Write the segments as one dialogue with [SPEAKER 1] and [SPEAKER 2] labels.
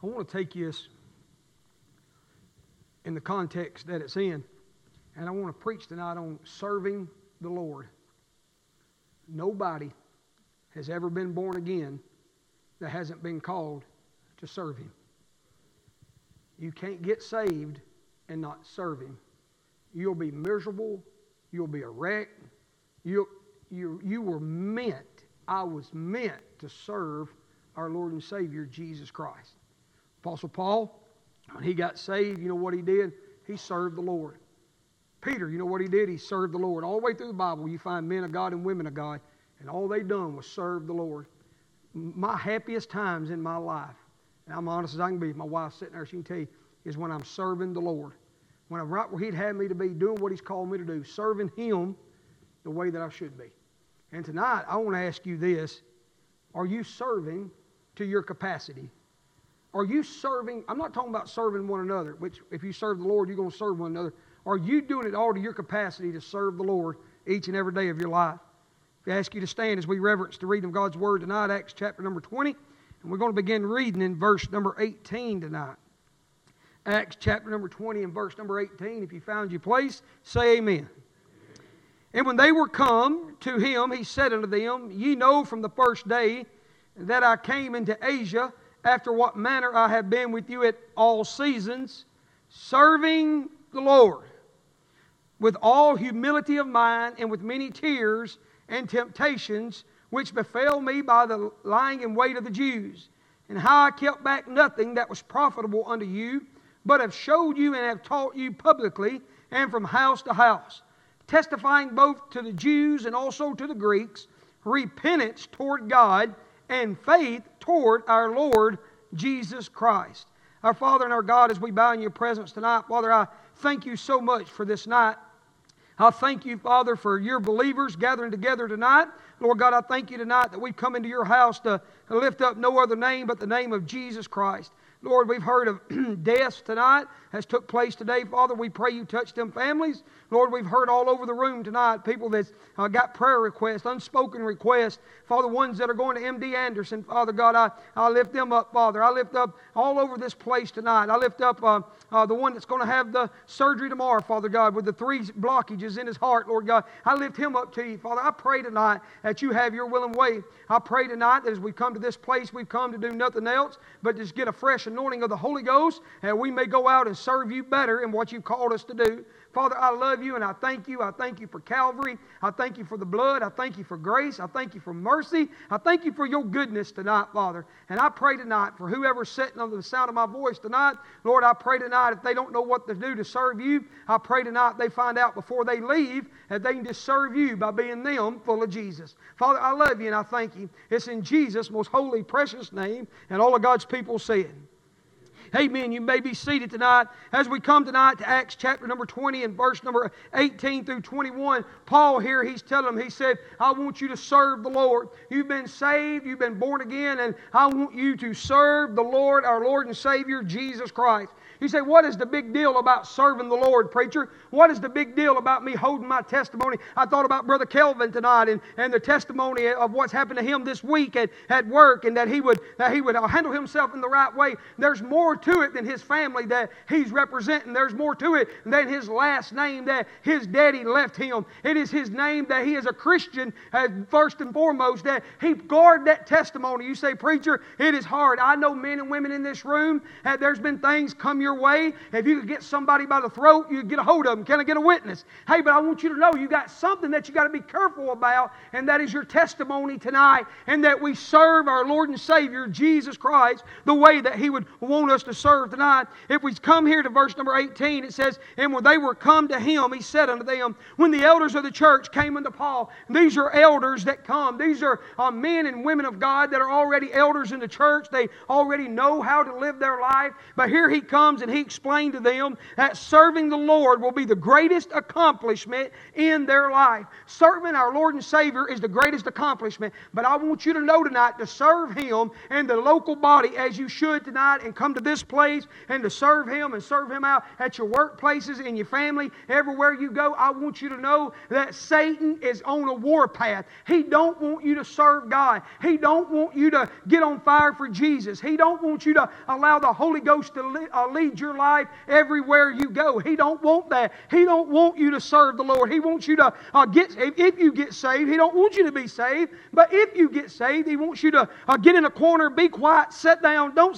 [SPEAKER 1] I want to take this in the context that it's in, and I want to preach tonight on serving the Lord. Nobody has ever been born again that hasn't been called to serve Him. You can't get saved and not serve Him. You'll be miserable. You'll be a wreck. You were meant, I was meant to serve our Lord and Savior, Jesus Christ. Apostle Paul, when he got saved, you know what he did? He served the Lord. Peter, you know what he did? He served the Lord. All the way through the Bible, you find men of God and women of God, and all they done was serve the Lord. My happiest times in my life, and I'm honest as I can be, my wife's sitting there, she can tell you, is when I'm serving the Lord. When I'm right where He'd had me to be, doing what He's called me to do, serving Him the way that I should be. And tonight, I want to ask you this. Are you serving to your capacity? Are you serving? I'm not talking about serving one another, which if you serve the Lord, you're going to serve one another. Are you doing it all to your capacity to serve the Lord each and every day of your life? If I ask you to stand as we reverence the reading of God's Word tonight, Acts chapter number 20, and we're going to begin reading in verse number 18 tonight. Acts chapter number 20 and verse number 18. If you found your place, say amen. And when they were come to him, he said unto them, Ye know from the first day that I came into Asia, after what manner I have been with you at all seasons, serving the Lord, with all humility of mind, and with many tears and temptations, which befell me by the lying in wait of the Jews, and how I kept back nothing that was profitable unto you, but have showed you and have taught you publicly, and from house to house, testifying both to the Jews and also to the Greeks, repentance toward God and faith toward our Lord Jesus Christ. Our Father and our God, as we bow in your presence tonight, Father, I thank you so much for this night. I thank you, Father, for your believers gathering together tonight. Lord God, I thank you tonight that we've come into your house to lift up no other name but the name of Jesus Christ. Lord, we've heard of deaths tonight has took place today. Father, we pray you touch them families. Lord, we've heard all over the room tonight people that's got prayer requests, unspoken requests. Father, ones that are going to MD Anderson. Father God, I lift them up, Father. I lift up all over this place tonight. I lift up the one that's going to have the surgery tomorrow, Father God, with the 3 blockages in his heart, Lord God. I lift him up to you, Father. I pray tonight that you have your will and way. I pray tonight that as we come to this place, we've come to do nothing else but just get a fresh anointing of the Holy Ghost, and we may go out and serve you better in what you've called us to do. Father, I love you and I thank you. I thank you for Calvary. I thank you for the blood. I thank you for grace. I thank you for mercy. I thank you for your goodness tonight, Father. And I pray tonight for whoever's sitting under the sound of my voice tonight, Lord, I pray tonight if they don't know what to do to serve you, I pray tonight they find out before they leave that they can just serve you by being them full of Jesus. Father, I love you and I thank you. It's in Jesus' most holy, precious name, and all of God's people said. Amen. You may be seated tonight. As we come tonight to Acts chapter number 20 and verse number 18 through 21, Paul here, he's telling them, he said, I want you to serve the Lord. You've been saved, you've been born again, and I want you to serve the Lord, our Lord and Savior, Jesus Christ. You say, what is the big deal about serving the Lord, preacher? What is the big deal about me holding my testimony? I thought about Brother Kelvin tonight and the testimony of what's happened to him this week at work, and that he would handle himself in the right way. There's more to it than his family that he's representing. There's more to it than his last name that his daddy left him. It is his name that he is a Christian, first and foremost, that he guard that testimony. You say, preacher, it is hard. I know men and women in this room, there's been things come your way. If you could get somebody by the throat, you'd get a hold of them. Can I get a witness? Hey, but I want you to know you got something that you got to be careful about, and that is your testimony tonight, and that we serve our Lord and Savior, Jesus Christ, the way that He would want us to serve tonight. If we come here to verse number 18, it says, And when they were come to him, he said unto them, when the elders of the church came unto Paul, these are elders that come. These are men and women of God that are already elders in the church. They already know how to live their life. But here he comes comes and he explained to them that serving the Lord will be the greatest accomplishment in their life. Serving our Lord and Savior is the greatest accomplishment. But I want you to know tonight to serve Him in the local body as you should tonight, and come to this place and to serve Him and serve Him out at your workplaces, in your family, everywhere you go. I want you to know that Satan is on a warpath. He don't want you to serve God. He don't want you to get on fire for Jesus. He don't want you to allow the Holy Ghost to lead your life everywhere you go. He don't want that. He don't want you to serve the Lord. He wants you to if you get saved, He don't want you to be saved. But if you get saved, He wants you to get in a corner, be quiet, sit down, don't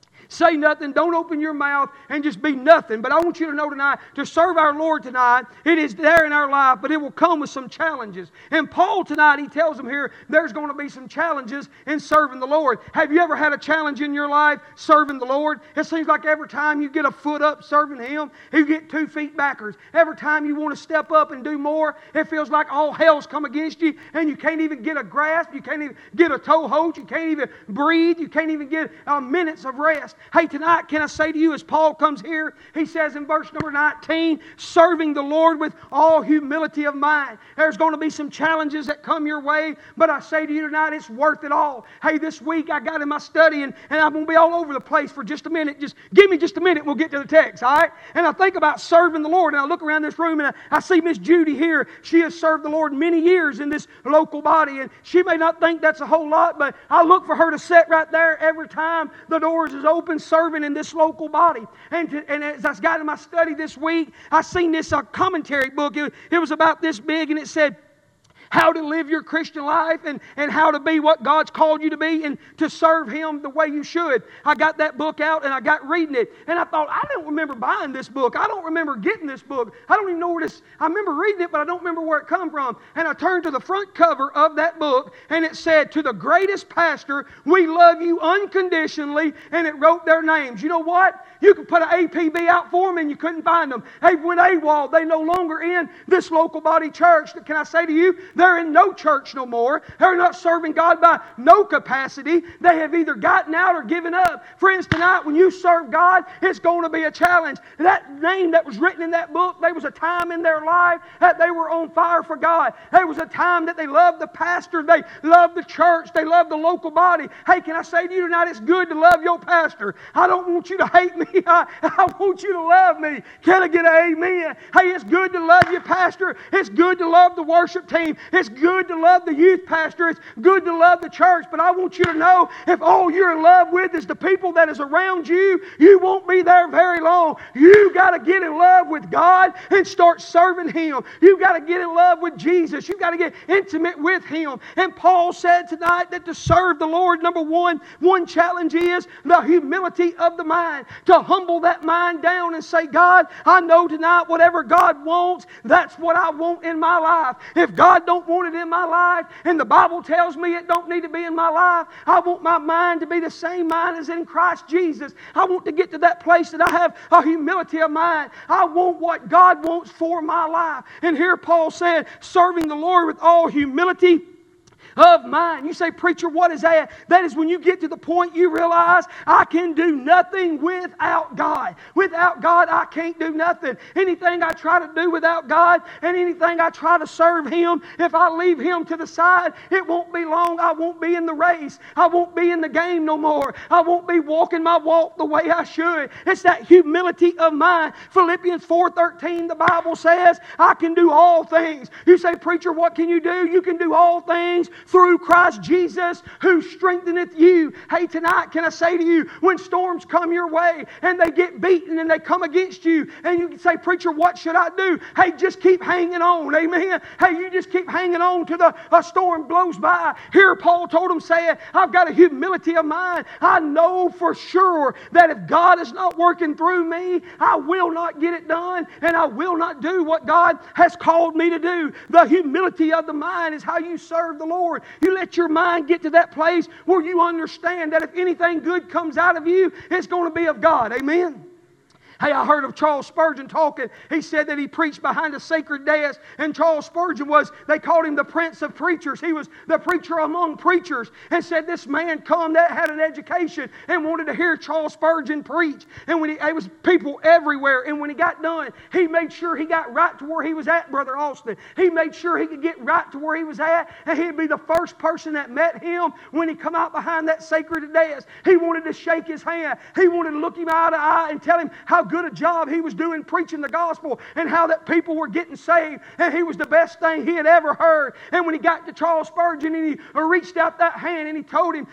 [SPEAKER 1] say nothing, don't open your mouth, and just be nothing. But I want you to know tonight, to serve our Lord tonight, it is there in our life, but it will come with some challenges. And Paul tonight, he tells them here, there's going to be some challenges in serving the Lord. Have you ever had a challenge in your life serving the Lord? It seems like every time you get a foot up serving Him, you get 2 feet backwards. Every time you want to step up and do more, it feels like all hell's come against you, and you can't even get a grasp, you can't even get a toe hold, you can't even breathe, you can't even get minutes of rest. Hey, tonight, can I say to you, as Paul comes here, he says in verse number 19, serving the Lord with all humility of mind. There's going to be some challenges that come your way, but I say to you tonight, it's worth it all. Hey, this week I got in my study, and I'm going to be all over the place for just a minute. Just give me just a minute, we'll get to the text, all right? And I think about serving the Lord, and I look around this room, and I see Miss Judy here. She has served the Lord many years in this local body, and she may not think that's a whole lot, but I look for her to sit right there every time the doors is open, serving in this local body. And as I got in my study this week, I seen this commentary book. It was about this big, and it said, how to live your Christian life and how to be what God's called you to be and to serve Him the way you should. I got that book out and I got reading it, and I thought, I don't remember buying this book. I don't remember getting this book. I don't even know where this, I remember reading it, but I don't remember where it come from. And I turned to the front cover of that book, and it said, to the greatest pastor, we love you unconditionally, and it wrote their names. You know what? You could put an APB out for them and you couldn't find them. They went AWOL. They no longer in this local body church. Can I say to you, they're in no church no more. They're not serving God by no capacity. They have either gotten out or given up. Friends, tonight when you serve God, it's going to be a challenge. That name that was written in that book, there was a time in their life that they were on fire for God. There was a time that they loved the pastor. They loved the church. They loved the local body. Hey, can I say to you tonight, it's good to love your pastor. I don't want you to hate me. I want you to love me. Can I get an amen? Hey, it's good to love your pastor. It's good to love the worship team. It's good to love the youth pastor. It's good to love the church. But I want you to know, if all you're in love with is the people that is around you, you won't be there very long. You got to get in love with God and start serving Him. You got to get in love with Jesus. You got to get intimate with Him. And Paul said tonight that to serve the Lord, number one challenge is the humility of the mind. To humble that mind down and say, God, I know tonight whatever God wants, that's what I want in my life. If God don't want it in my life, and the Bible tells me it don't need to be in my life, I want my mind to be the same mind as in Christ Jesus. I want to get to that place that I have a humility of mind. I want what God wants for my life. And here Paul said, serving the Lord with all humility of mine. You say, preacher, what is that? That is when you get to the point you realize I can do nothing without God. Without God, I can't do nothing. Anything I try to do without God and anything I try to serve Him, if I leave Him to the side, it won't be long. I won't be in the race. I won't be in the game no more. I won't be walking my walk the way I should. It's that humility of mine. Philippians 4:13, the Bible says, I can do all things. You say, preacher, what can you do? You can do all things through Christ Jesus who strengtheneth you. Hey, tonight, can I say to you, when storms come your way and they get beaten and they come against you, and you can say, preacher, what should I do? Hey, just keep hanging on. Amen. Hey, you just keep hanging on till the storm blows by. Here Paul told him, saying, I've got a humility of mind. I know for sure that if God is not working through me, I will not get it done, and I will not do what God has called me to do. The humility of the mind is how you serve the Lord. You let your mind get to that place where you understand that if anything good comes out of you, it's going to be of God. Amen. Hey, I heard of Charles Spurgeon talking. He said that he preached behind a sacred desk, and Charles Spurgeon they called him the Prince of Preachers. He was the preacher among preachers, and said this man come that had an education and wanted to hear Charles Spurgeon preach. And when it was people everywhere, and when he got done, he made sure he got right to where he was at, Brother Austin. He made sure he could get right to where he was at, and he'd be the first person that met him when he come out behind that sacred desk. He wanted to shake his hand. He wanted to look him eye to eye and tell him how good a job he was doing preaching the gospel, and how that people were getting saved, and he was the best thing he had ever heard. And when he got to Charles Spurgeon, and he reached out that hand, and he told him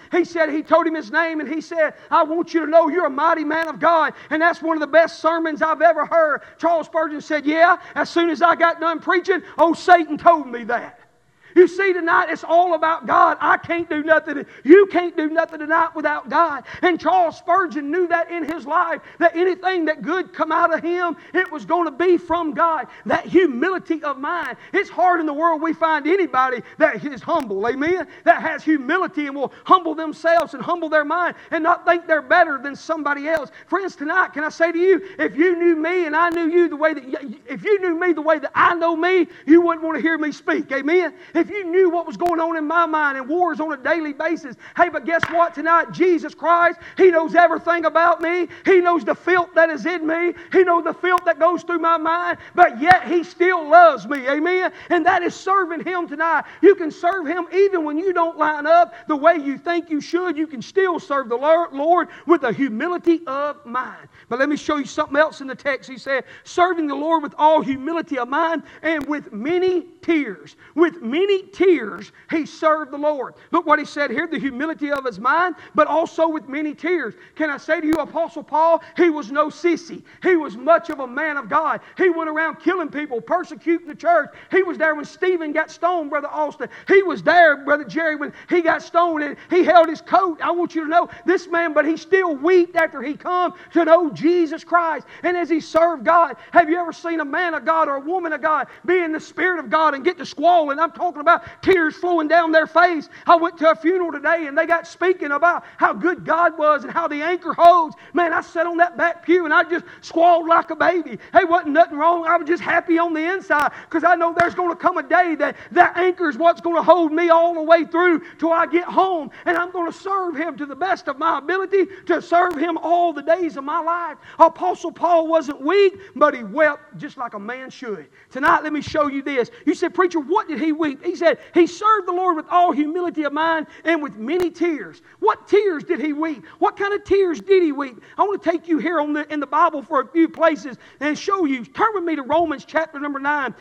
[SPEAKER 1] his name, and he said, I want you to know you're a mighty man of God, and that's one of the best sermons I've ever heard. Charles Spurgeon said, yeah, as soon as I got done preaching, old Satan told me that. You see, tonight it's all about God. I can't do nothing. You can't do nothing tonight without God. And Charles Spurgeon knew that in his life, that anything that good come out of him, it was going to be from God. That humility of mind. It's hard in the world we find anybody that is humble, amen? That has humility and will humble themselves and humble their mind and not think they're better than somebody else. Friends, tonight, can I say to you, if you knew me and I knew you the way that, if you knew me the way that I know me, you wouldn't want to hear me speak, amen? If you knew what was going on in my mind and wars on a daily basis, hey, but guess what tonight? Jesus Christ, He knows everything about me. He knows the filth that is in me. He knows the filth that goes through my mind, but yet He still loves me, amen? And that is serving Him tonight. You can serve Him even when you don't line up the way you think you should. You can still serve the Lord with a humility of mind. But let me show you something else in the text. He said, serving the Lord with all humility of mind and with many tears. With many tears, he served the Lord. Look what he said here, the humility of his mind, but also with many tears. Can I say to you, Apostle Paul, he was no sissy. He was much of a man of God. He went around killing people, persecuting the church. He was there when Stephen got stoned, Brother Austin. He was there, Brother Jerry, when he got stoned, and he held his coat. I want you to know, this man, but he still wept after he come to know Jesus Christ. And as he served God, have you ever seen a man of God or a woman of God be in the Spirit of God and get to squalling? I'm talking about tears flowing down their face. I went to a funeral today and they got speaking about how good God was and how the anchor holds. Man, I sat on that back pew and I just squalled like a baby. Hey, wasn't nothing wrong. I was just happy on the inside because I know there's going to come a day that that anchor is what's going to hold me all the way through till I get home, and I'm going to serve Him to the best of my ability, to serve Him all the days of my life. Apostle Paul wasn't weak, but he wept just like a man should. Tonight, let me show you this. You said, preacher, what did he weep? He said, he served the Lord with all humility of mind and with many tears. What tears did he weep? What kind of tears did he weep? I want to take you here in the Bible for a few places and show you. Turn with me to Romans chapter number 9,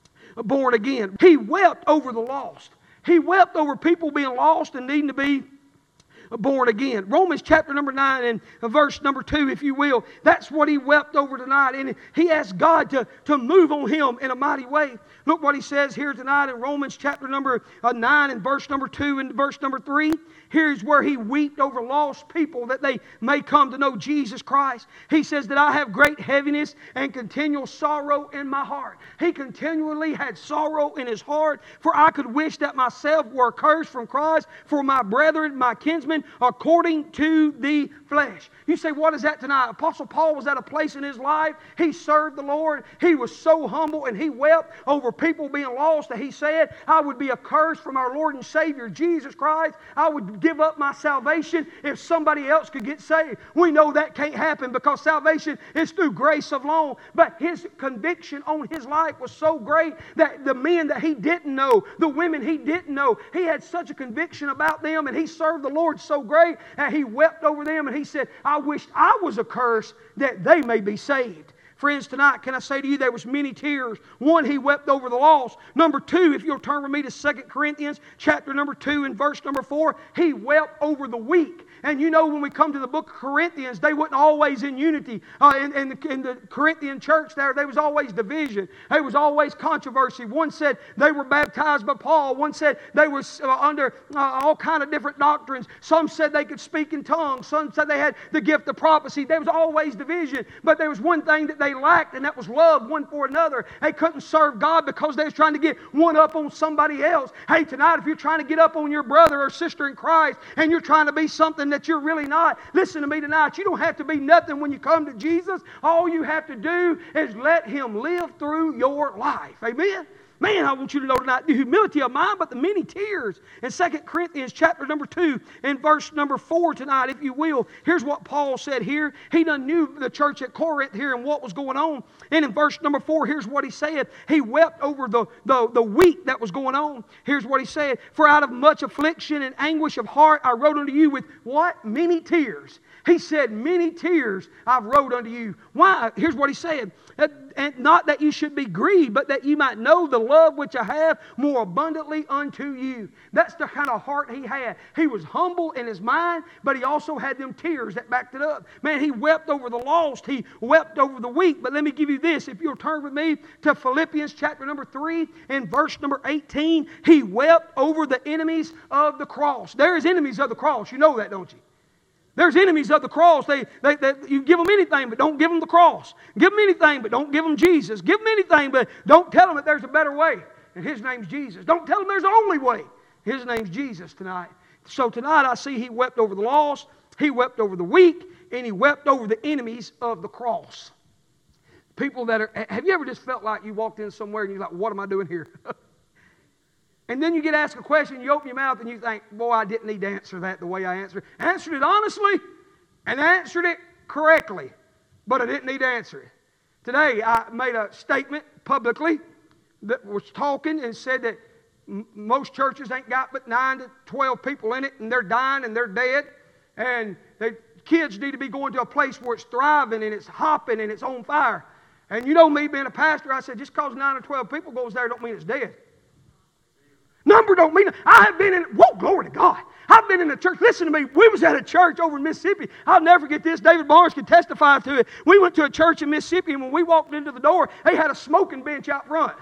[SPEAKER 1] born again. He wept over the lost. He wept over people being lost and needing to be born again. Romans chapter number 9 and verse number 2, if you will. That's what he wept over tonight. And he asked God to move on him in a mighty way. Look what he says here tonight in Romans chapter number 9 and verse number 2 and verse number 3. Here's where he wept over lost people that they may come to know Jesus Christ. He says that I have great heaviness and continual sorrow in my heart. He continually had sorrow in his heart, for I could wish that myself were cursed from Christ for my brethren, my kinsmen, according to the flesh. You say, what is that tonight? Apostle Paul was at a place in his life. He served the Lord. He was so humble and he wept over people being lost that he said, I would be accursed from our Lord and Savior Jesus Christ. I would give up my salvation if somebody else could get saved. We know that can't happen because salvation is through grace alone. But his conviction on his life was so great that the men that he didn't know, the women he didn't know, he had such a conviction about them, and he served the Lord so great that he wept over them, and he said, I wish I was accursed that they may be saved. Friends, tonight, can I say to you, there was many tears. One, he wept over the lost. Number two, if you'll turn with me to 2 Corinthians chapter number 2 and verse number 4, he wept over the weak. And you know, when we come to the book of Corinthians, they weren't always in unity. In the Corinthian church there was always division. There was always controversy. One said they were baptized by Paul. One said they were under all kind of different doctrines. Some said they could speak in tongues. Some said they had the gift of prophecy. There was always division. But there was one thing that they lacked, and that was love one for another. They couldn't serve God because they was trying to get one up on somebody else. Hey, tonight, if you're trying to get up on your brother or sister in Christ, and you're trying to be something that you're really not. Listen to me tonight. You don't have to be nothing when you come to Jesus. All you have to do is let Him live through your life. Amen? Man, I want you to know tonight the humility of mind, but the many tears. In 2 Corinthians chapter number 2 and verse number 4 tonight, if you will, here's what Paul said here. He done knew the church at Corinth here and what was going on. And in verse number 4, here's what he said. He wept over the wheat that was going on. Here's what he said. For out of much affliction and anguish of heart I wrote unto you with what? Many tears. He said, many tears I've wrote unto you. Why? Here's what he said. And not that you should be grieved, but that you might know the love which I have more abundantly unto you. That's the kind of heart he had. He was humble in his mind, but he also had them tears that backed it up. Man, he wept over the lost. He wept over the weak. But let me give you this. If you'll turn with me to Philippians chapter number 3 and verse number 18. He wept over the enemies of the cross. There is enemies of the cross. You know that, don't you? There's enemies of the cross. You give them anything, but don't give them the cross. Give them anything, but don't give them Jesus. Give them anything, but don't tell them that there's a better way. And His name's Jesus. Don't tell them there's the only way. His name's Jesus tonight. So tonight I see He wept over the lost, He wept over the weak, and He wept over the enemies of the cross. People that are, have you ever just felt like you walked in somewhere and you're like, what am I doing here? And then you get asked a question, you open your mouth and you think, boy, I didn't need to answer that the way I answered it. I answered it honestly and I answered it correctly, but I didn't need to answer it. Today I made a statement publicly that was talking and said that most churches ain't got but 9 to 12 people in it, and they're dying and they're dead, and the kids need to be going to a place where it's thriving and it's hopping and it's on fire. And you know me being a pastor, I said just because 9 or 12 people goes there don't mean it's dead. Number don't mean it. I have been in, whoa, glory to God. I've been in a church. Listen to me. We was at a church over in Mississippi. I'll never forget this. David Barnes can testify to it. We went to a church in Mississippi, and when we walked into the door, they had a smoking bench out front.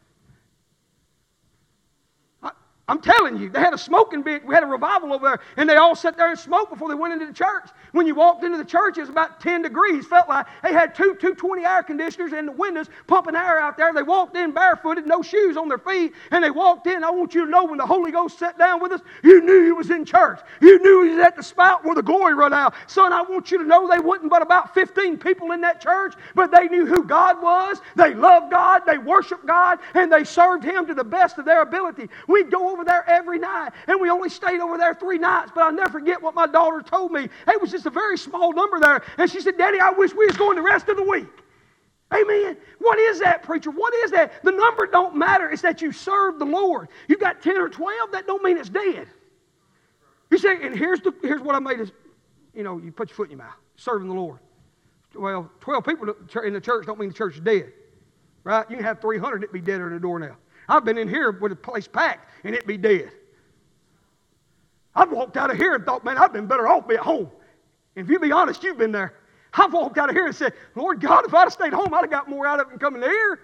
[SPEAKER 1] I'm telling you, they had a smoking bench. We had a revival over there, and they all sat there and smoked before they went into the church. When you walked into the church, it was about 10 degrees. Felt like they had two 220 air conditioners in the windows pumping air out there. They walked in barefooted, no shoes on their feet, and they walked in. I want you to know when the Holy Ghost sat down with us, you knew He was in church. You knew He was at the spout where the glory run out. Son, I want you to know they wasn't but about 15 people in that church, but they knew who God was. They loved God. They worshiped God, and they served Him to the best of their ability. We'd go over there every night, and we only stayed over there 3 nights, but I'll never forget what my daughter told me. It was just a very small number there, and she said, Daddy, I wish we was going the rest of the week. Amen. What is that, preacher? What is that? The number don't matter. It's that you serve the Lord. You got 10 or 12, that don't mean it's dead. You say, and here's what I made is, you put your foot in your mouth, serving the Lord. Well, 12 people in the church don't mean the church is dead. Right? You can have 300, it'd be deader than a doornail. I've been in here with a place packed, and it'd be dead. I've walked out of here and thought, man, I've been better off be at home. And if you be honest, you've been there. I've walked out of here and said, Lord God, if I'd have stayed home, I'd have got more out of it than coming here.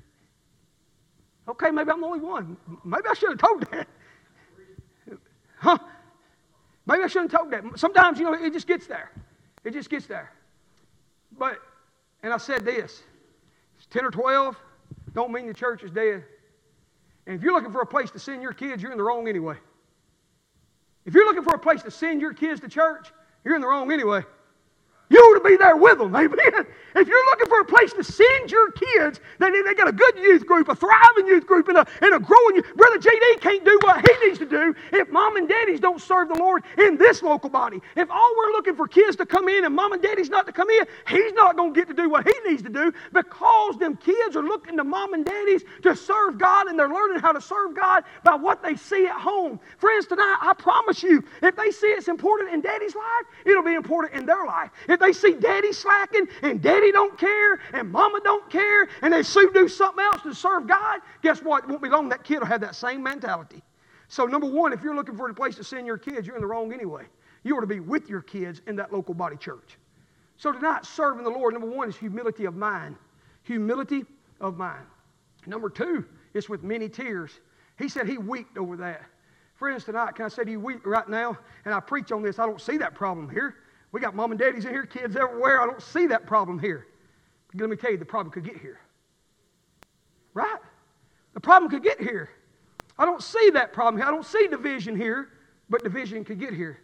[SPEAKER 1] Okay, maybe I'm the only one. Maybe I should have told that. Huh? Maybe I shouldn't have told that. Sometimes, it just gets there. It just gets there. But, and I said this, 10 or 12 don't mean the church is dead. And if you're looking for a place to send your kids, you're in the wrong anyway. If you're looking for a place to send your kids to church, you're in the wrong anyway. You ought to be there with them, amen. If you're looking for a place to send your kids, then they got a good youth group, a thriving youth group, and a growing youth. Brother JD can't do what he needs to do if mom and daddies don't serve the Lord in this local body. If all we're looking for kids to come in and mom and daddy's not to come in, he's not going to get to do what he needs to do because them kids are looking to mom and daddies to serve God, and they're learning how to serve God by what they see at home. Friends, tonight, I promise you, if they see it's important in daddy's life, it'll be important in their life. If they see daddy slacking and daddy don't care and mama don't care and they do something else to serve God, guess what? It won't be long that kid will have that same mentality. So number one, if you're looking for a place to send your kids, you're in the wrong anyway. You ought to be with your kids in that local body church. So tonight, serving the Lord, number one is humility of mind. Humility of mind. Number two is with many tears. He said he wept over that. Friends, tonight, can I say to you, weep right now? And I preach on this. I don't see that problem here. We got mom and daddies in here, kids everywhere. I don't see that problem here. But let me tell you, the problem could get here. Right? The problem could get here. I don't see that problem here. I don't see division here, but division could get here.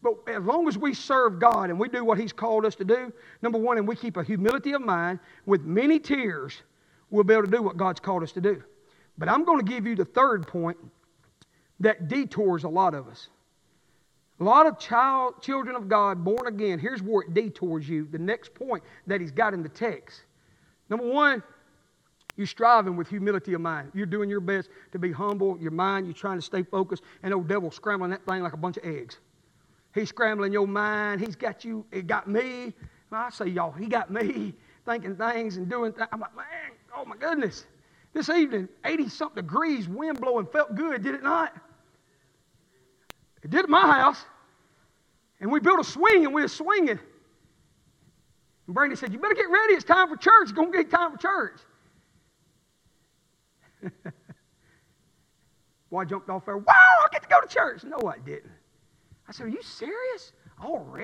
[SPEAKER 1] But as long as we serve God and we do what He's called us to do, number one, and we keep a humility of mind with many tears, we'll be able to do what God's called us to do. But I'm going to give you the third point that detours a lot of us. A lot of children of God, born again, here's where it detours you, the next point that He's got in the text. Number one, you're striving with humility of mind. You're doing your best to be humble, your mind, you're trying to stay focused, and old devil's scrambling that thing like a bunch of eggs. He's scrambling your mind. He's got you. He got me. Well, I say y'all, he got me thinking things and doing things. I'm like, man, oh my goodness. This evening, 80-something degrees, wind blowing, felt good, did it not? It did at my house. And we built a swing and we were swinging. And Brandy said, you better get ready. It's time for church. It's going to get time for church. Boy, I jumped off there. Wow, I get to go to church. No, I didn't. I said, are you serious? Already?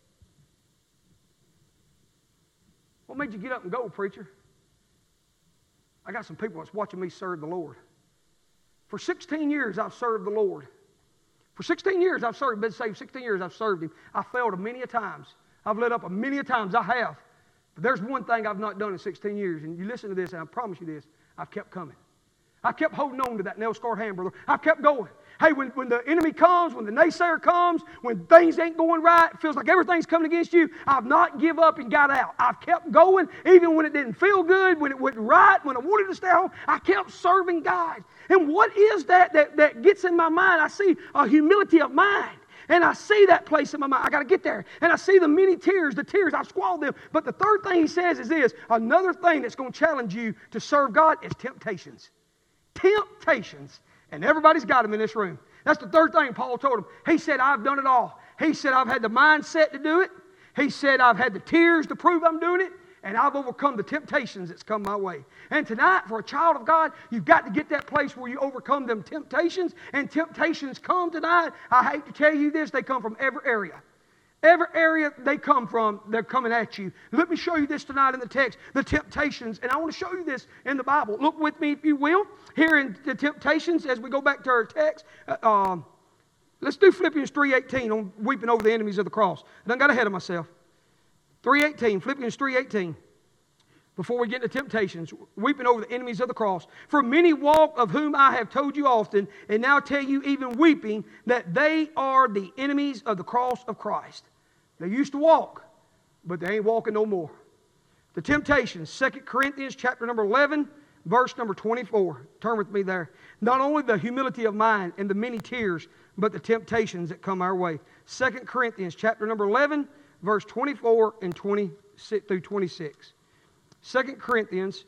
[SPEAKER 1] What made you get up and go, preacher? I got some people that's watching me serve the Lord. For 16 years, I've served the Lord. For 16 years, I've served, been saved 16 years, I've served Him. I failed many a times. I've let up many a times. I have. But there's one thing I've not done in 16 years, and you listen to this, and I promise you this, I've kept coming. I kept holding on to that nail-scarred hand, brother. I kept going. Hey, when the enemy comes, when the naysayer comes, when things ain't going right, it feels like everything's coming against you, I've not give up and got out. I've kept going even when it didn't feel good, when it wasn't right, when I wanted to stay home. I kept serving God. And what is that gets in my mind? I see a humility of mind. And I see that place in my mind. I got to get there. And I see the many tears, I've swallowed them. But the third thing he says is this, another thing that's going to challenge you to serve God is temptations. Temptations. And everybody's got them in this room. That's the third thing Paul told him. He said, I've done it all. He said, I've had the mindset to do it. He said, I've had the tears to prove I'm doing it. And I've overcome the temptations that's come my way. And tonight, for a child of God, you've got to get that place where you overcome them temptations. And temptations come tonight. I hate to tell you this, they come from every area. Every area they come from, they're coming at you. Let me show you this tonight in the text, the temptations. And I want to show you this in the Bible. Look with me, if you will, here in the temptations as we go back to our text. Let's do Philippians 3:18 on weeping over the enemies of the cross. I done got ahead of myself. 3:18, Philippians 3:18. Before we get into temptations, weeping over the enemies of the cross. For many walk, of whom I have told you often, and now tell you even weeping, that they are the enemies of the cross of Christ. They used to walk, but they ain't walking no more. The temptations, 2 Corinthians chapter number 11, verse number 24. Turn with me there. Not only the humility of mind and the many tears, but the temptations that come our way. 2 Corinthians chapter number 11, verse 24 and 26 through 26. 2 Corinthians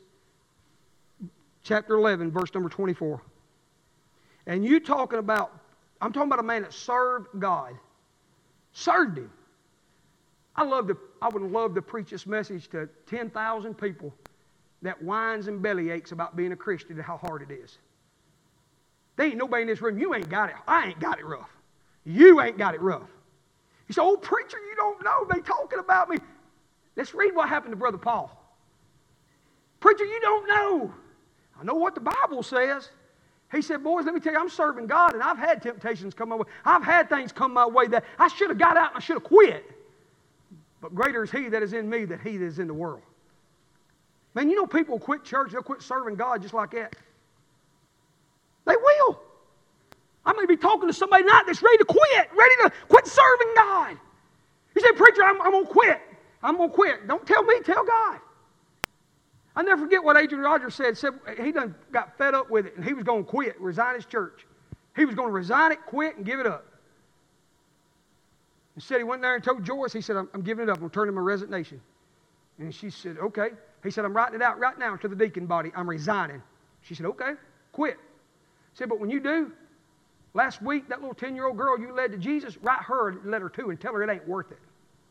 [SPEAKER 1] chapter 11, verse number 24. And I'm talking about a man that served God. Served Him. I would love to preach this message to 10,000 people that whines and belly aches about being a Christian and how hard it is. There ain't nobody in this room, you ain't got it. I ain't got it rough. You ain't got it rough. You say, oh, preacher, you don't know. They talking about me. Let's read what happened to Brother Paul. Preacher, you don't know. I know what the Bible says. He said, boys, let me tell you, I'm serving God, and I've had temptations come my way. I've had things come my way that I should have got out and I should have quit. But greater is He that is in me than he that is in the world. Man, you know people quit church, they'll quit serving God just like that. They will. I may be talking to somebody tonight that's ready to quit serving God. You say, preacher, I'm going to quit. I'm going to quit. Don't tell me, tell God. I never forget what Adrian Rogers said. He done got fed up with it, and he was going to quit, resign his church. He was going to resign it, quit, and give it up. Instead, he went there and told Joyce, he said, I'm giving it up. I'm turning my resignation. And she said, okay. He said, I'm writing it out right now to the deacon body. I'm resigning. She said, okay, quit. He said, but when you do, last week, that little 10-year-old girl you led to Jesus, write her a letter too and tell her it ain't worth it.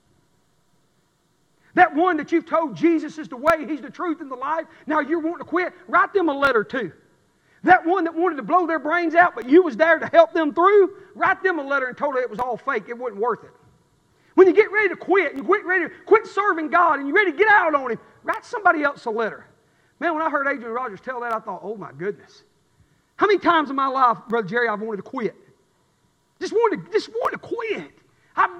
[SPEAKER 1] That one that you've told Jesus is the way, He's the truth and the life, now you're wanting to quit, write them a letter too. That one that wanted to blow their brains out, but you was there to help them through, write them a letter and told her it was all fake, it wasn't worth it. When you get ready to quit, and you ready to quit serving God, and you're ready to get out on Him, write somebody else a letter. Man, when I heard Adrian Rogers tell that, I thought, oh my goodness. How many times in my life, Brother Jerry, I've wanted to quit? Just wanted to quit. I've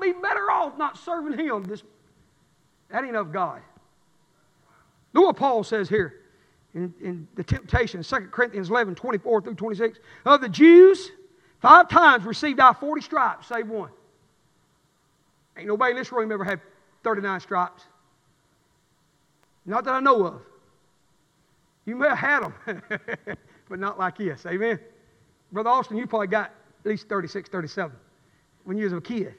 [SPEAKER 1] not serving Him, that ain't of God. Look what Paul says here in the temptation, 2 Corinthians 11, 24 through 26. Of the Jews, 5 times received I 40 stripes, save one. Ain't nobody in this room ever had 39 stripes. Not that I know of. You may have had them, but not like this. Amen? Brother Austin, you probably got at least 36, 37 when you was a kid.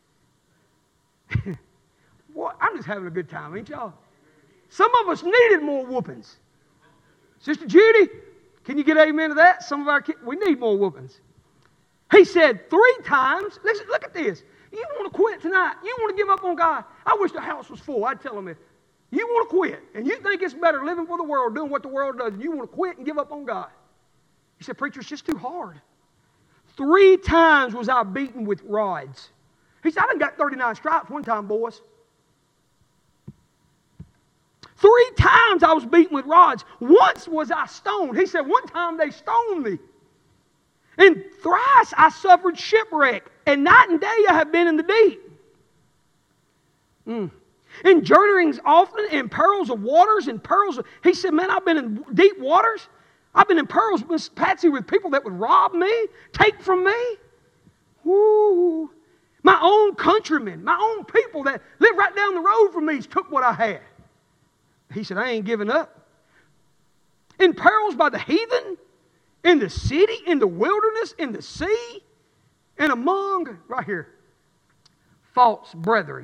[SPEAKER 1] Boy, I'm just having a good time, ain't y'all? Some of us needed more whoopings. Sister Judy, can you get amen to that? Some of our kids, we need more whoopings. He said 3 times, listen, look at this. You want to quit tonight? You want to give up on God? I wish the house was full. I'd tell them this. You want to quit, and you think it's better living for the world, doing what the world does, and you want to quit and give up on God. He said, preacher, it's just too hard. 3 times was I beaten with rods. He said, I done got 39 stripes one time, boys. 3 times I was beaten with rods. Once was I stoned. He said, one time they stoned me. And thrice I suffered shipwreck. And night and day I have been in the deep. In journeyings often, in perils of waters, in perils of... He said, man, I've been in deep waters. I've been in perils, Miss Patsy, with people that would rob me, take from me. Woo. My own countrymen, my own people that live right down the road from me took what I had. He said, I ain't giving up. In perils by the heathen, in the city, in the wilderness, in the sea, and among, right here, false brethren.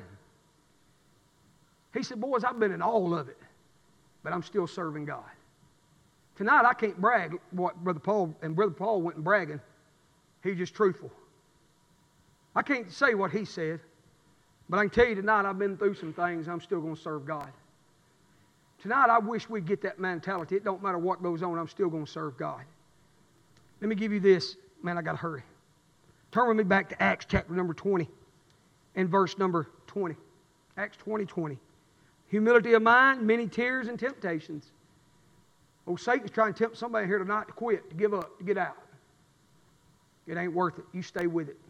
[SPEAKER 1] He said, boys, I've been in all of it, but I'm still serving God. Tonight, I can't brag what Brother Paul wasn't bragging. He's just truthful. I can't say what he said, but I can tell you tonight I've been through some things. I'm still going to serve God. Tonight, I wish we'd get that mentality. It don't matter what goes on, I'm still going to serve God. Let me give you this. Man, I got to hurry. Turn with me back to Acts chapter number 20 and verse number 20. Acts 20:20. Humility of mind, many tears and temptations. Oh, Satan's trying to tempt somebody here tonight to quit, to give up, to get out. It ain't worth it. You stay with it.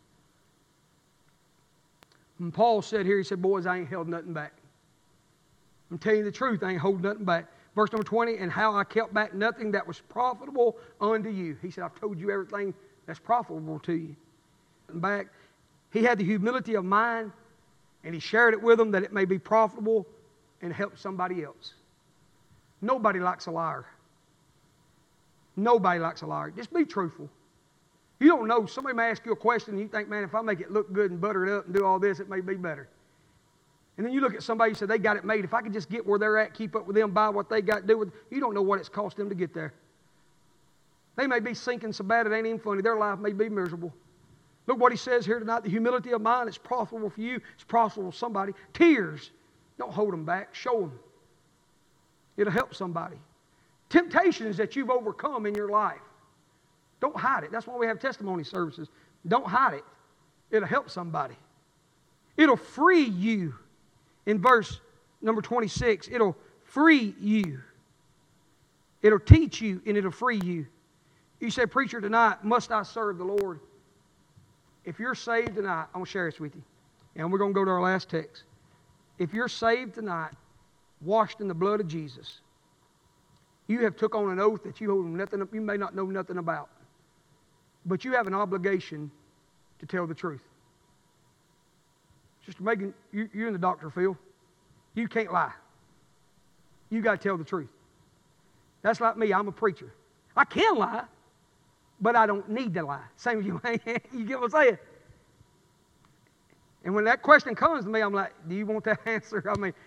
[SPEAKER 1] And Paul said here, he said, boys, I ain't held nothing back. I'm telling you the truth, I ain't holding nothing back. Verse number 20, and how I kept back nothing that was profitable unto you. He said, I've told you everything that's profitable to you. And back, he had the humility of mind, and he shared it with them that it may be profitable and help somebody else. Nobody likes a liar. Nobody likes a liar. Just be truthful. You don't know. Somebody may ask you a question and you think, man, if I make it look good and butter it up and do all this, it may be better. And then you look at somebody and say, they got it made. If I could just get where they're at, keep up with them, buy what they got to do with, you don't know what it's cost them to get there. They may be sinking so bad it ain't even funny. Their life may be miserable. Look what he says here tonight. The humility of mind is profitable for you. It's profitable for somebody. Tears, don't hold them back. Show them. It'll help somebody. Temptations that you've overcome in your life. Don't hide it. That's why we have testimony services. Don't hide it. It'll help somebody. It'll free you. In verse number 26, it'll free you. It'll teach you and it'll free you. You say, preacher, tonight, must I serve the Lord? If you're saved tonight, I'm going to share this with you. And we're going to go to our last text. If you're saved tonight, washed in the blood of Jesus, you have took on an oath that you may not know nothing about. But you have an obligation to tell the truth. Sister Megan, you're in the doctor field. You can't lie. You got to tell the truth. That's like me. I'm a preacher. I can lie, but I don't need to lie. Same as you. You get what I'm saying? And when that question comes to me, I'm like, do you want that answer? I mean,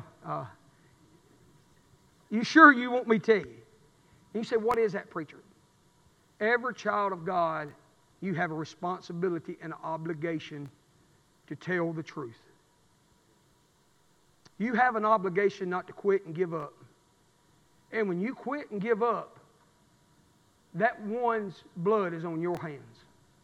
[SPEAKER 1] you sure you want me to tell you? And you say, what is that, preacher? Every child of God, you have a responsibility and an obligation to tell the truth. You have an obligation not to quit and give up. And when you quit and give up, that one's blood is on your hands.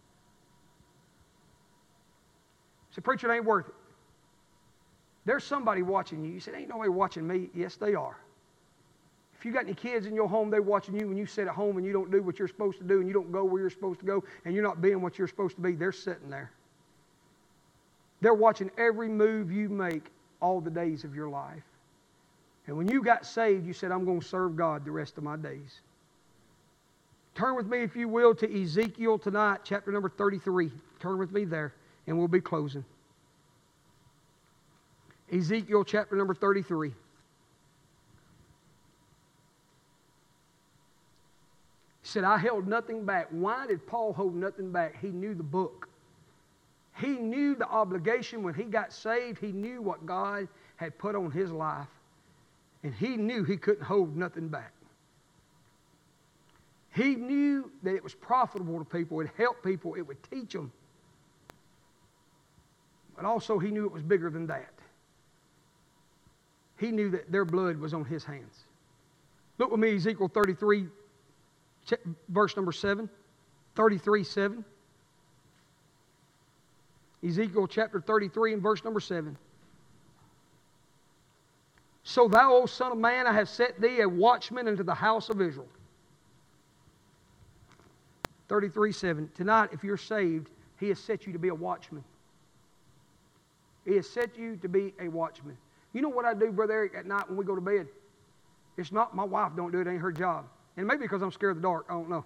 [SPEAKER 1] Say, preacher, it ain't worth it. There's somebody watching you. You said, ain't nobody watching me. Yes, they are. If you got any kids in your home, they're watching you when you sit at home and you don't do what you're supposed to do and you don't go where you're supposed to go and you're not being what you're supposed to be. They're sitting there. They're watching every move you make all the days of your life. And when you got saved, you said, I'm going to serve God the rest of my days. Turn with me, if you will, to Ezekiel tonight, chapter number 33. Turn with me there, and we'll be closing. Ezekiel chapter number 33. He said, I held nothing back. Why did Paul hold nothing back? He knew the book. He knew the obligation when he got saved. He knew what God had put on his life. And he knew he couldn't hold nothing back. He knew that it was profitable to people. It helped people. It would teach them. But also he knew it was bigger than that. He knew that their blood was on his hands. Look with me, Ezekiel 33, verse number 7. 33:7. Ezekiel chapter 33 and verse number 7. So thou, O son of man, I have set thee a watchman into the house of Israel. 33:7. Tonight, if you're saved, He has set you to be a watchman. He has set you to be a watchman. You know what I do, Brother Eric, at night when we go to bed? It's not my wife don't do it, it ain't her job. And maybe because I'm scared of the dark, I don't know.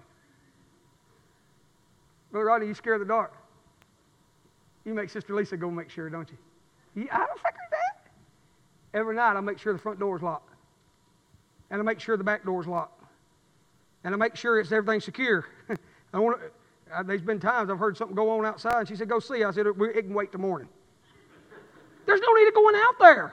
[SPEAKER 1] Brother Rodney, you scared of the dark? You make Sister Lisa go make sure, don't you? I don't figure that. Every night I make sure the front door is locked. And I make sure the back door is locked. And I make sure everything's secure. There's been times I've heard something go on outside, and she said, go see. I said, it can wait till morning. There's no need of going out there.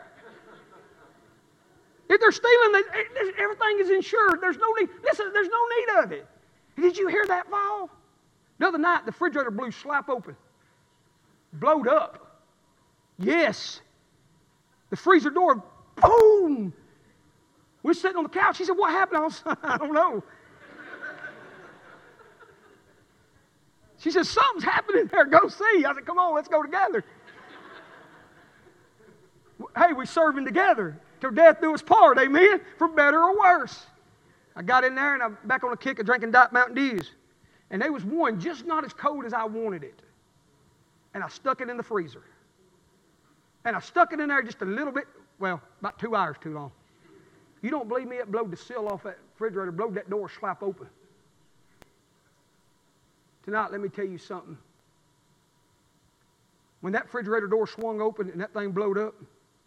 [SPEAKER 1] If they're stealing, everything is insured. There's no need. Listen, there's no need of it. Did you hear that fall? The other night, the refrigerator blew slap open. Blowed up. Yes. The freezer door, boom. We were sitting on the couch. She said, what happened? I don't know. She said, something's happening there. Go see. I said, come on, let's go together. Hey, we're serving together till death do us part, amen? For better or worse. I got in there and I'm back on a kick of drinking Diet Mountain Dews. And there was one just not as cold as I wanted it. And I stuck it in the freezer. And I stuck it in there just a little bit, well, about 2 hours too long. You don't believe me? It blowed the seal off that refrigerator, blowed that door slap open. Tonight, let me tell you something. When that refrigerator door swung open and that thing blowed up,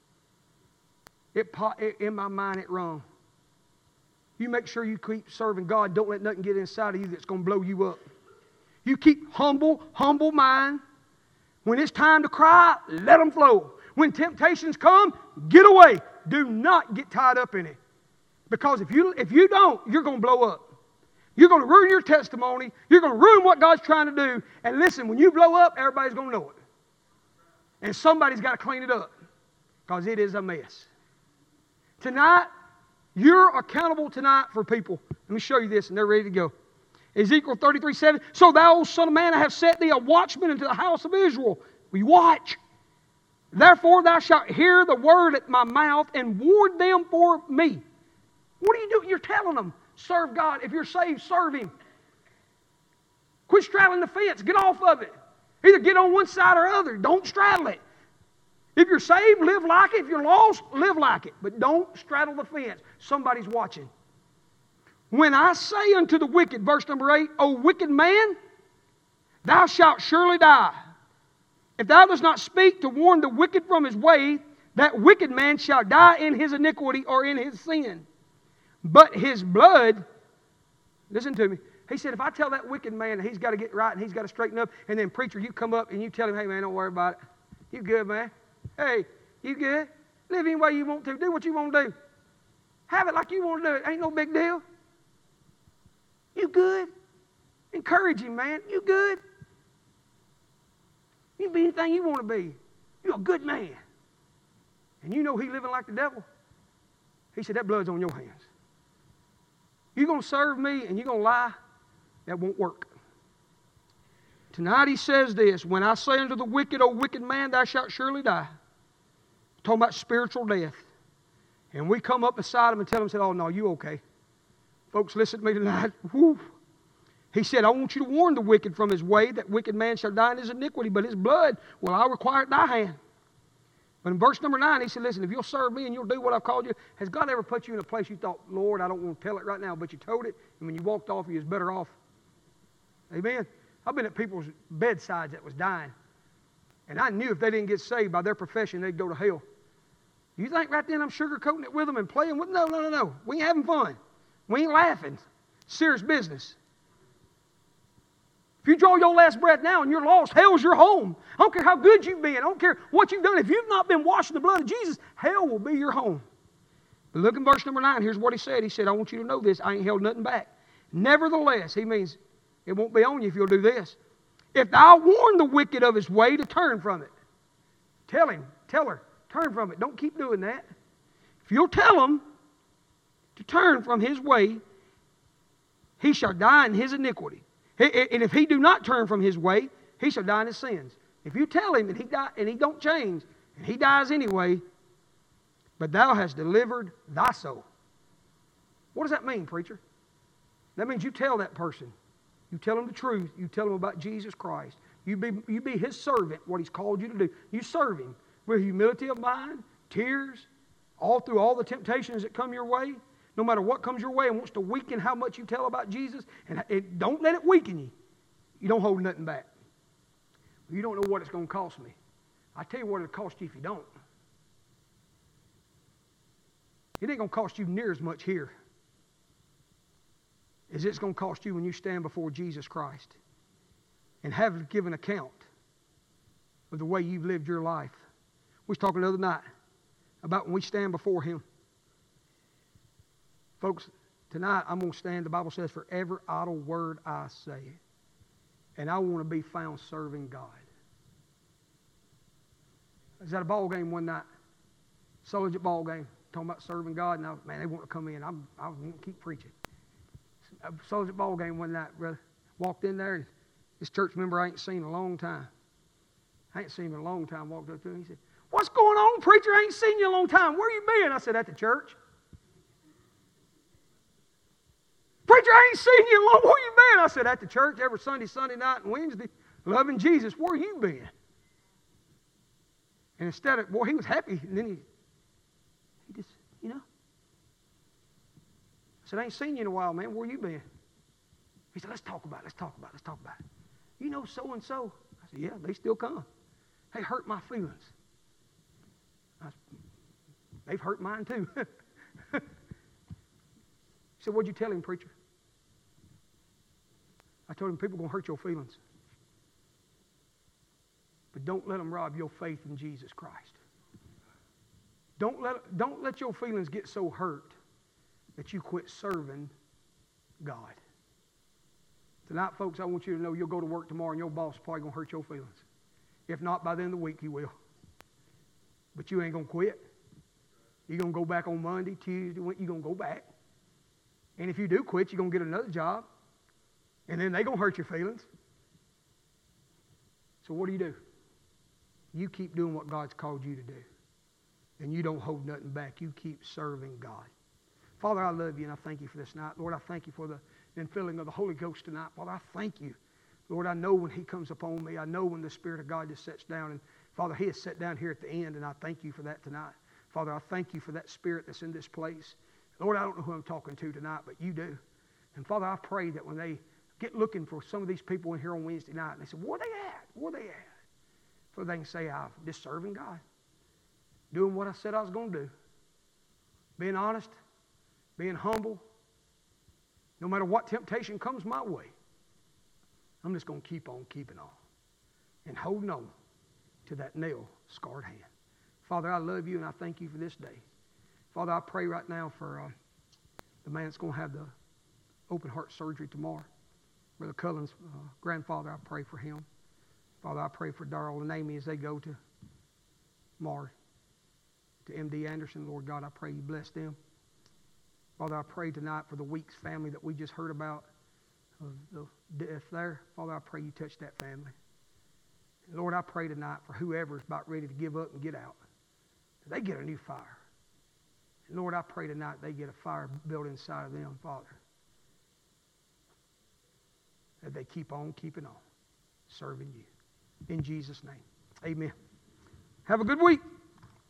[SPEAKER 1] in my mind it rung. You make sure you keep serving God. Don't let nothing get inside of you that's going to blow you up. You keep humble mind. When it's time to cry, let them flow. When temptations come, get away. Do not get tied up in it. Because if you don't, you're going to blow up. You're going to ruin your testimony. You're going to ruin what God's trying to do. And listen, when you blow up, everybody's going to know it. And somebody's got to clean it up. Because it is a mess. Tonight, you're accountable tonight for people. Let me show you this, and they're ready to go. Ezekiel 33:7. So thou, O son of man, I have set thee a watchman into the house of Israel. We watch. Therefore thou shalt hear the word at my mouth and ward them for me. What are you doing? You're telling them, serve God. If you're saved, serve Him. Quit straddling the fence. Get off of it. Either get on one side or other. Don't straddle it. If you're saved, live like it. If you're lost, live like it. But don't straddle the fence. Somebody's watching. When I say unto the wicked, verse number 8, O wicked man, thou shalt surely die. If thou dost not speak to warn the wicked from his way, that wicked man shall die in his iniquity or in his sin. But his blood, listen to me, he said, if I tell that wicked man that he's got to get right and he's got to straighten up, and then preacher, you come up and you tell him, hey man, don't worry about it. You good, man. Hey, you good? Live any way you want to. Do what you want to do. Have it like you want to do it. Ain't no big deal. You good? Encourage him, man. You good? You can be anything you want to be. You're a good man. And you know he living like the devil. He said, that blood's on your hands. You're going to serve me and you're going to lie? That won't work. Tonight he says this, when I say unto the wicked, O wicked man, thou shalt surely die. Talking about spiritual death. And we come up beside him and tell him, oh no, you okay. Folks, listen to me tonight. Whew. He said, I want you to warn the wicked from his way, that wicked man shall die in his iniquity, but his blood will I require at thy hand. But in verse number 9, he said, listen, if you'll serve me and you'll do what I've called you, has God ever put you in a place you thought, Lord, I don't want to tell it right now, but you told it, and when you walked off, you was better off? Amen? I've been at people's bedsides that was dying, and I knew if they didn't get saved by their profession, they'd go to hell. You think right then I'm sugarcoating it with them and playing with them? No. We ain't having fun. We ain't laughing. Serious business. If you draw your last breath now and you're lost, hell's your home. I don't care how good you've been. I don't care what you've done. If you've not been washed in the blood of Jesus, hell will be your home. But look in verse number 9. Here's what he said. He said, I want you to know this. I ain't held nothing back. Nevertheless, he means it won't be on you if you'll do this. If thou warn the wicked of his way to turn from it. Tell him, tell her, turn from it. Don't keep doing that. If you'll tell him to turn from his way, he shall die in his iniquity. And if he do not turn from his way, he shall die in his sins. If you tell him and he don't change, and he dies anyway, but thou hast delivered thy soul. What does that mean, preacher? That means you tell that person. You tell him the truth. You tell him about Jesus Christ. You be his servant, what he's called you to do. You serve him with humility of mind, tears, all through all the temptations that come your way. No matter what comes your way and wants to weaken how much you tell about Jesus, and don't let it weaken you. You don't hold nothing back. You don't know what it's going to cost me. I tell you what it'll cost you if you don't. It ain't going to cost you near as much here as it's going to cost you when you stand before Jesus Christ and have to give an account of the way you've lived your life. We was talking the other night about when we stand before Him. Folks, tonight I'm going to stand, the Bible says, for every idle word I say. And I want to be found serving God. I was at a ball game one night, Soldier ball game, talking about serving God. And man, they want to come in. I want to keep preaching. Soldier ball game one night, brother. Walked in there, and this church member I ain't seen in a long time. I ain't seen him in a long time. Walked up to him. He said, "What's going on, preacher? I ain't seen you in a long time. Where you been?" I said, "At the church." "Preacher, I ain't seen you in a long time. Where you been?" I said, "At the church every Sunday night, and Wednesday, loving Jesus. Where you been?" And instead of, boy, he was happy. And then he just, I said, "I ain't seen you in a while, man. Where you been?" He said, let's talk about it. "You know so-and-so?" I said, "Yeah, they still come. They hurt my feelings." "They've hurt mine too." He said, "What'd you tell him, preacher?" I told him, people are going to hurt your feelings. But don't let them rob your faith in Jesus Christ. Don't let your feelings get so hurt that you quit serving God. Tonight, folks, I want you to know you'll go to work tomorrow and your boss is probably going to hurt your feelings. If not, by the end of the week, he will. But you ain't going to quit. You're going to go back on Monday, Tuesday, you're going to go back. And if you do quit, you're going to get another job. And then they're going to hurt your feelings. So what do? You keep doing what God's called you to do. And you don't hold nothing back. You keep serving God. Father, I love you and I thank you for this night. Lord, I thank you for the infilling of the Holy Ghost tonight. Father, I thank you. Lord, I know when He comes upon me. I know when the Spirit of God just sits down. And Father, He has sat down here at the end, and I thank you for that tonight. Father, I thank you for that Spirit that's in this place. Lord, I don't know who I'm talking to tonight, but you do. And Father, I pray that when they get looking for some of these people in here on Wednesday night, and they say, where they at? Where they at? So they can say, I'm just serving God. Doing what I said I was going to do. Being honest. Being humble. No matter what temptation comes my way, I'm just going to keep on keeping on. And holding on to that nail-scarred hand. Father, I love you and I thank you for this day. Father, I pray right now for the man that's going to have the open heart surgery tomorrow. Brother Cullen's grandfather, I pray for him. Father, I pray for Darrell and Amy as they go to Mars, to MD Anderson. Lord God, I pray you bless them. Father, I pray tonight for the Weeks family that we just heard about, the death there. Father, I pray you touch that family. And Lord, I pray tonight for whoever is about ready to give up and get out, that they get a new fire. And Lord, I pray tonight they get a fire built inside of them, Father. that they keep on keeping on serving you. In Jesus' name, amen. Have a good week.